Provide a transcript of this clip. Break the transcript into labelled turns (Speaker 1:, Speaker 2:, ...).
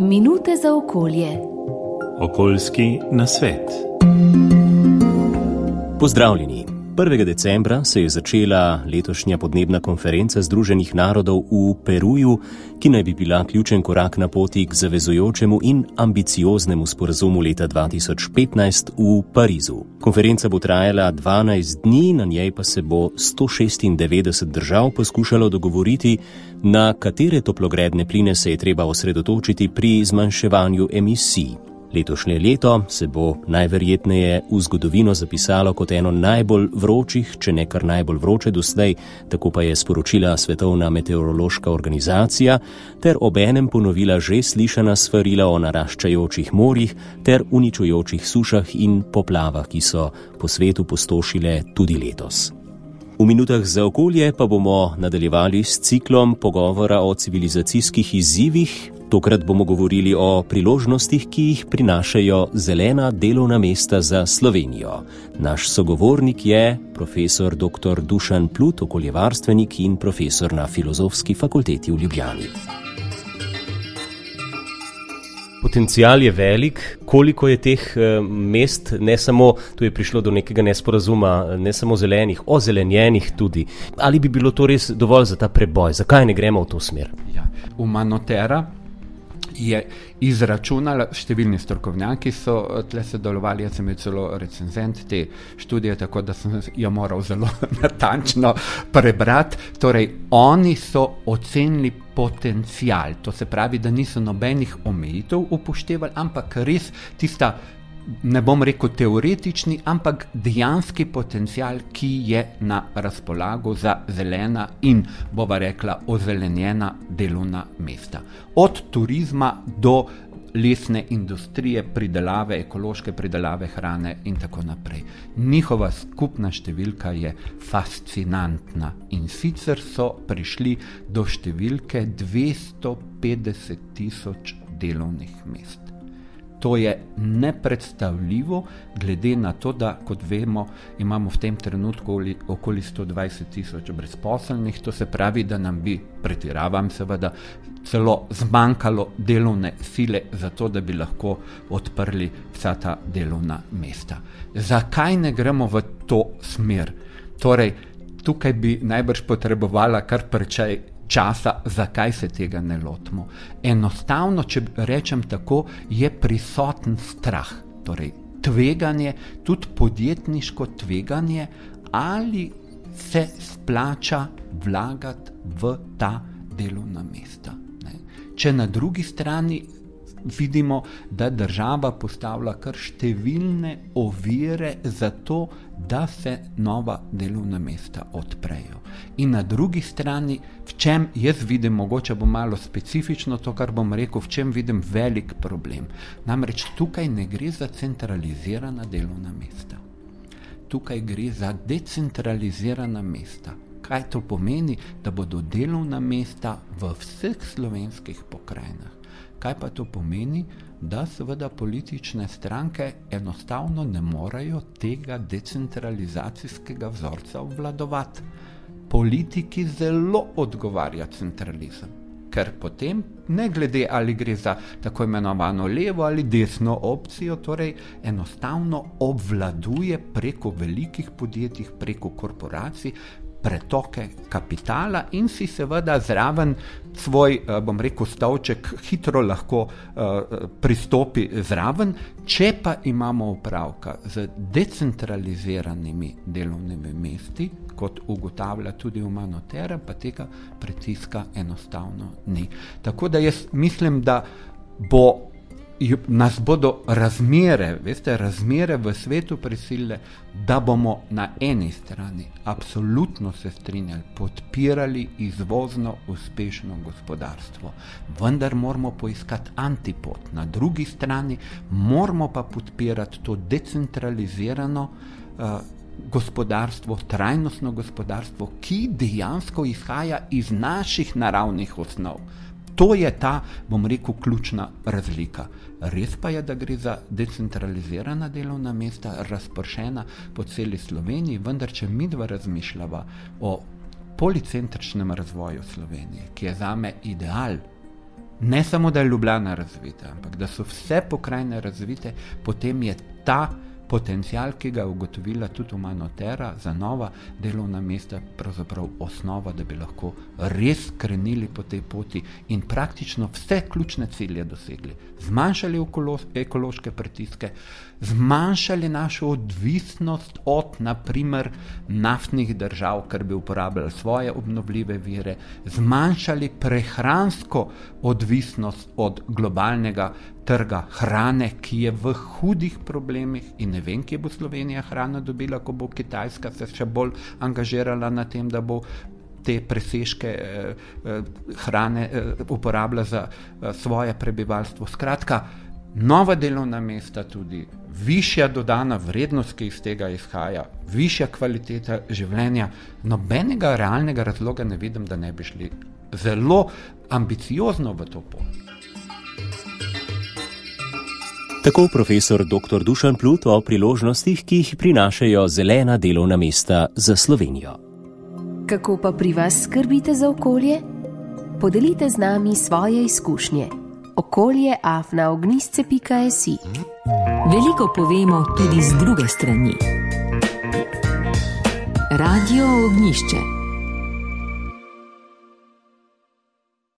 Speaker 1: Minute za okolje.
Speaker 2: Okoljski nasvet.
Speaker 3: Pozdravljeni. 1. decembra se je začela letošnja podnebna konferenca Združenih narodov v Peruju, ki naj bi bila ključen korak na poti k zavezujočemu in ambicioznemu sporazumu leta 2015 v Parizu. Konferenca bo trajala 12 dni, na njej pa se bo 196 držav poskušalo dogovoriti, na katere toplogredne pline se je treba osredotočiti pri zmanjševanju emisij. Letošnje leto se bo najverjetneje v zgodovino zapisalo kot eno najbolj vročih, če ne kar najbolj vroče doslej, tako pa je sporočila Svetovna meteorološka organizacija, ter obenem ponovila že slišana svarila o naraščajočih morjih ter uničujočih sušah in poplavah, ki so po svetu pustošile tudi letos. V minutah za okolje pa bomo nadaljevali s ciklom pogovora o civilizacijskih izzivih. Tokrat bomo govorili o priložnostih, ki jih prinašajo zelena delovna mesta za Slovenijo. Naš sogovornik je profesor dr. Dušan Plut, okoljevarstvenik in profesor na Filozofski fakulteti v Ljubljani. Potencial je velik, koliko je teh mest, ne samo, tu je prišlo do nekega nesporazuma, ne samo zelenih, ozelenjenih tudi. Ali bi bilo to res dovolj za ta preboj? Zakaj ne gremo v to smer?
Speaker 4: Ja, Umanotera je izračunala, številni strokovnjaki so tle sodelovali, jaz sem celo recenzent te študije, tako da sem jo moral zelo natančno prebrati. Torej, oni so ocenili potencial, to se pravi, da niso nobenih omejitev upoštevali, ampak res tista, ne bom rekel teoretični, ampak dejanski potencial, ki je na razpolago za zelena in, bova rekla, ozelenjena delovna mesta. Od turizma do lesne industrije, pridelave, ekološke pridelave hrane in tako naprej. Njihova skupna številka je fascinantna in sicer so prišli do številke 250 tisoč delovnih mest. To je nepredstavljivo, glede na to, da, kot vemo, imamo v tem trenutku okoli 120 tisoč brezposelnih, to se pravi, da nam bi, pretiravam seveda, celo zmanjkalo delovne sile za to, da bi lahko odprli vsa ta delovna mesta. Zakaj ne gremo v to smer? Torej, tukaj bi najbrž potrebovala kar precej časa, zakaj se tega ne lotimo. Enostavno, če rečem tako, je prisoten strah, torej tveganje, tudi podjetniško tveganje, ali se splača vlagati v ta delovna mesta. Če na drugi strani vidimo, da država postavlja kar številne ovire za to, da se nova delovna mesta odprejo. In na drugi strani, v čem jaz vidim, mogoče bo malo specifično to, kar bom rekel, v čem vidim velik problem. Namreč tukaj ne gre za centralizirana delovna mesta. Tukaj gre za decentralizirana mesta. Kaj to pomeni? Da bodo delovna mesta v vseh slovenskih pokrajinah. Kaj pa to pomeni? Da seveda politične stranke enostavno ne morejo tega decentralizacijskega vzorca obvladovati. Politiki zelo odgovarja centralizem, ker potem, ne glede ali gre za tako imenovano levo ali desno opcijo, torej enostavno obvladuje preko velikih podjetij, preko korporacij, pretoke kapitala in si seveda zraven svoj, bom rekel, stavček hitro lahko pristopi zraven. Če pa imamo opravka z decentraliziranimi delovnimi mesti, kot ugotavlja tudi Umanotera, pa tega pritiska enostavno ni. Tako da jaz mislim, da nas bodo razmere v svetu prisilile, da bomo na eni strani absolutno se strinjali, podpirali izvozno uspešno gospodarstvo, vendar moramo poiskati antipod. Na drugi strani moramo pa podpirati to decentralizirano gospodarstvo, trajnostno gospodarstvo, ki dejansko izhaja iz naših naravnih osnov. To je ta, bom rekel, ključna razlika. Res pa je, da gre za decentralizirana delovna mesta, razpršena po celi Sloveniji, vendar če midva razmišljava o policentričnem razvoju Slovenije, ki je zame ideal, ne samo, da je Ljubljana razvita, ampak da so vse pokrajine razvite, potem je ta potencial, ki ga je ugotovila tudi Umanotera za nova delovna mesta, pravzaprav osnova, da bi lahko res krenili po tej poti in praktično vse ključne cilje dosegli. Zmanjšali ekološke pritiske, zmanjšali našo odvisnost od, naprimer, naftnih držav, ker bi uporabljali svoje obnovljive vire, zmanjšali prehransko odvisnost od globalnega trga hrane, ki je v hudih problemih in ne vem, kje bo Slovenija hrano dobila, ko bo Kitajska se še bolj angažirala na tem, da bo te presežke hrane uporabila za svoje prebivalstvo. Skratka, nova delovna mesta, tudi višja dodana vrednost, ki iz tega izhaja, višja kvaliteta življenja. Nobenega realnega razloga ne vidim, da ne bi šli zelo ambiciozno v to pot.
Speaker 3: Tako profesor dr. Dušan Plut o priložnostih, ki jih prinašajo zelena delovna mesta za Slovenijo.
Speaker 1: Kako pa pri vas skrbite za okolje? Podelite z nami svoje izkušnje. okolje@ognjisce.si.
Speaker 5: Veliko povemo tudi z druge strani. Radio Ognjišče.